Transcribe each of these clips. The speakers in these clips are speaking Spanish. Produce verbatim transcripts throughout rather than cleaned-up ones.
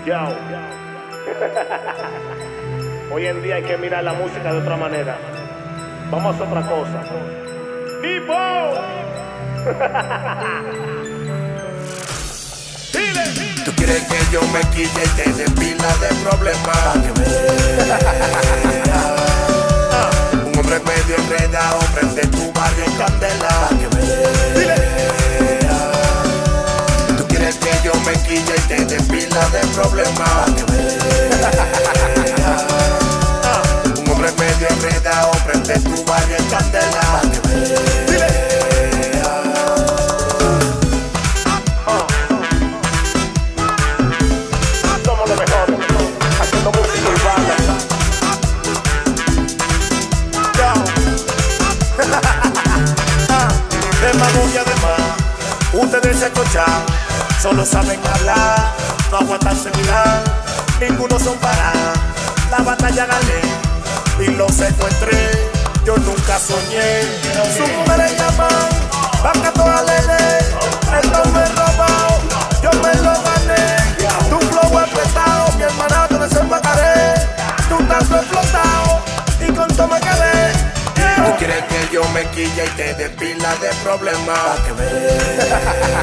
Yo. Hoy en día hay que mirar la música de otra manera. Vamos a otra cosa. ¡Tipo! Dile. Tú quieres que yo me quille y te dé pila de problemas. Pa' que veas. Un hombre medio enredado frente a tu barrio en candela. Pa' que veas. Tú quieres que yo me quille y te dé pila de problemas. Pa' que veas. Un hombre medio enredado frente a tu barrio en candela. Pa' que veas. Demagogia de más, ustedes se escuchan, solo saben hablar, no aguantarse mirar, ninguno son para la batalla gané y lo secuestré, yo nunca soñé. Sus mujeres llaman, van a toda ley, esto me robado, yo me lo gané, tu flow es prestado, mi hermanato desembarcaré, tú estás explotado y con todo me quedé. Tú quieres que yo me quille y te dé pila de problemas. Pa' que veas.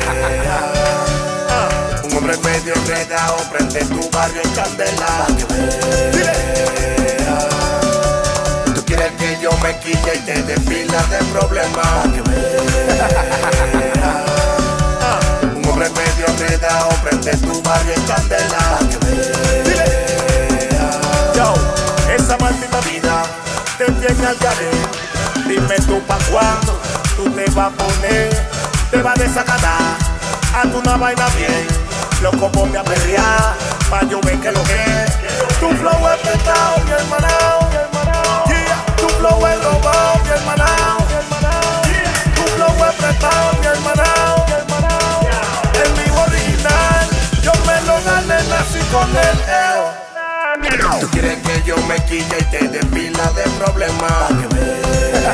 Un hombre medio enredado prende tu barrio en candela. Pa' que veas. Tú quieres que yo me quille y te dé pila de problemas. Pa' que veas. Un hombre medio enredado prende tu barrio en candela. Pa' que veas. Yo, esa maldita vida te tiene al garete. Dime tú pa' cuándo tú te vas a poner, te vas a desacatar, haz una vaina bien, loco ponme a perrear, pa' yo ver que lo que es. Tu flow es prestado, mi hermanao, yeah. Tu flow es robado, mi hermanao, yeah. Tu flow es prestado, mi hermanao, el mismo original, yo me lo gané, nací con el eo. Tú quieres que yo me quille y te dé pila de problemas. Pa' que veas.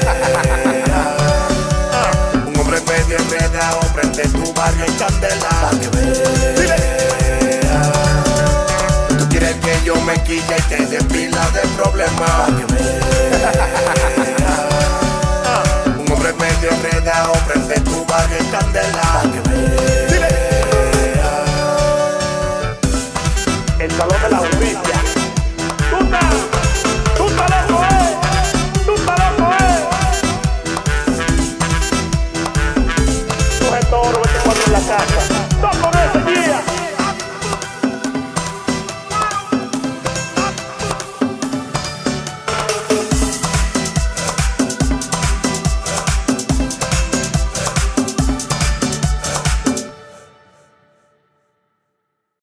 Un hombre medio enredado frente a tu barrio en candela. Pa' que veas. Tú quieres que yo me quille y te dé pila de problemas. Pa' que veas. Un hombre medio enredado frente a tu barrio en candela.